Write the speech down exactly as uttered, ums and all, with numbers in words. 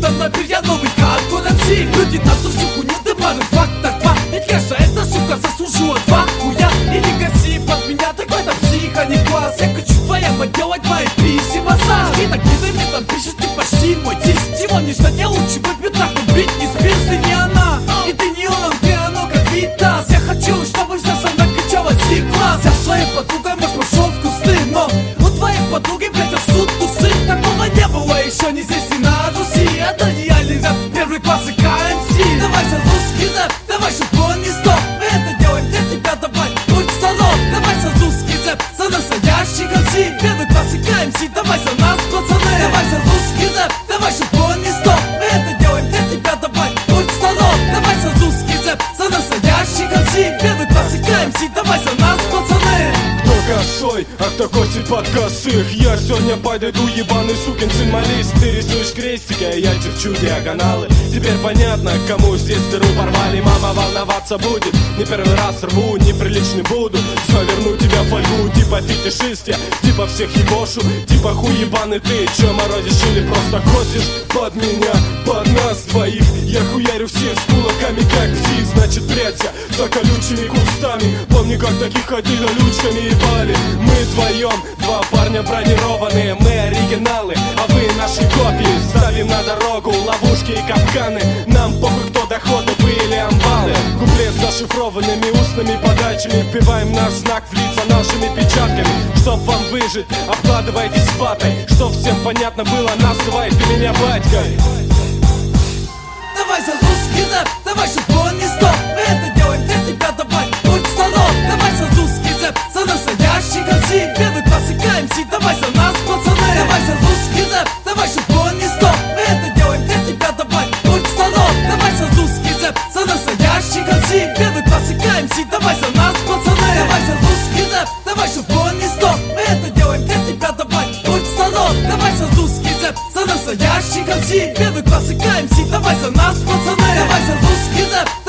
со мной я новый хардкор эм си. Люди на ту всю хуйню дымарят, фактор два. Ведь кажется, эта сука заслужила два хуя. И не гаси под меня, такой там психа, не класс. Я хочу твоя делать мои писи массаж. И так ты мне там пишешь, ты почти мой диск. Чего мне ждать, я лучше выпью так, убить не спишь, ты не она. И ты не он, ты оно как Витас. Я хочу, чтобы вся со мной кричала Си-класс. Я своей подругой, может, пошел в кусты, но у твоих подруги, блядь, растут тусы. Такого не было еще ни здесь, ни на Руси. Это реальный рэп, первый класс и ка эм си. Давай за русский рэп, давай, чтобы он не стоп. Мы это делаем для тебя, давай, будь здоров. Давай за русский рэп, за настоящий эм си. Первый класс и ка эм си, давай за нас, пацаны. Давай за русский рэп, давай, чтобы он не стоп. Мы это делаем для тебя, давай, будь здоров. Давай за русский рэп, за настоящий эм си. Первый класс и ка эм си, давай за нас, пацаны. Кто косой, а кто косит под косых? Я сегодня подойду, ебаный сукин сын малист. Ты рисуешь крестики, а я черчу диагоналы. Теперь понятно, кому здесь дыру порвали. Мама волноваться будет, не первый раз рву, неприличный буду. Все, верну тебя в фольгу, типа фетишист я, типа всех ебошу, типа хуй ебаный ты. Че морозишь или просто косишь под меня, под нас двоих? Я хуярю всех с кулаками как псих. Значит, прячься за колючими кустами. Помни, как таких ходили лючками ебали. Мы вдвоем, два парня бронированные. Мы оригиналы, а вы наши копии. Ставим на дорогу ловушки и капканы. Нам похуй, кто доходы, вы или амбалы. Куплет с зашифрованными устными подачами. Вбиваем наш знак в лица нашими печатками. Чтоб вам выжить, обкладывайтесь ватой. Чтоб всем понятно было, называй ты меня батькой. Давай за русский рэп, давай, чтобы он не стоп. Мы это делаем для тебя, давай, будь здоров. Давай за русский рэп, за настоящий эм си. Первый класс и ка эм си, давай за нас, пацаны. Давай за русский рэп, давай, чтобы он не стоп. Мы это делаем для тебя, давай, будь здоров. Давай за русский рэп, за настоящий эм си. Первый класс и ка эм си, давай за нас, пацаны. Давай за русский рэп, давай, чтобы он не стоп. Мы это делаем для тебя, давай, будь здоров. Давай за русский рэп, за настоящий эм си. Первый класс и ка эм си, давай за нас, пацаны. Давай за русский рэп,